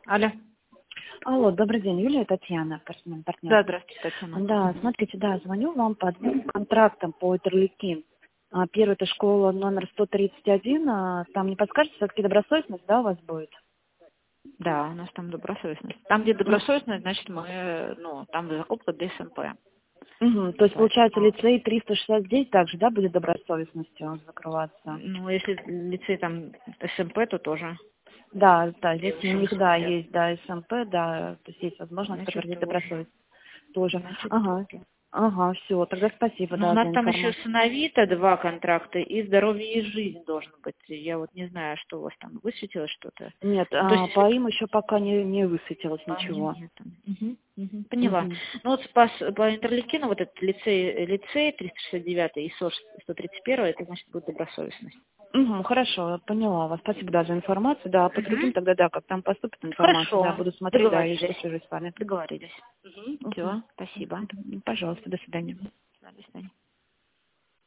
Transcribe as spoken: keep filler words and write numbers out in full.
Алло. Алло, добрый день, Юлия, Татьяна, партнер. партнер. Да, здравствуйте, Татьяна. Да, смотрите, да, звоню вам по двум контрактам по Терликин. А, Первый это школа номер сто тридцать один, а, там не подскажете, все-таки добросовестность, да, у вас будет? Да, у нас там добросовестность. Там, где М, добросовестность, значит, мы, ну, там закупка ДСМП. мгм, То есть, получается, Поэтому, лицей триста шестьдесят девять также, да, будет добросовестностью закрываться? ну, если лицей там СМП, то тоже Да, да, здесь у них, тридцать шестьдесят да, пять. есть, да, СМП, да, то есть есть возможность Значит, подтвердить тоже. добросовестность тоже. Значит, Ага, тоже. ага, все, тогда спасибо, Ну, у да, за нас там еще информацию. сыновита два контракта и здоровье и жизнь должен быть. Я вот не знаю, что у вас там высветилось что-то. Нет, Ну, то есть, а, по им еще пока не, не высветилось по мне ничего. нет. Мгм, мгм, поняла. Мгм. Ну вот по, с- по Интерликину вот этот лицей, лицей триста шестьдесят девять и СОЖ сто тридцать один, это значит будет добросовестность. Мгм, хорошо, поняла вас. Спасибо, да, за информацию. Да, по другим Мгм. тогда, да, как там поступит информация, да, Хорошо, буду смотреть, да, и договорились. свяжусь с вами. Договорились. Мгм. Все, спасибо. Пожалуйста, до свидания.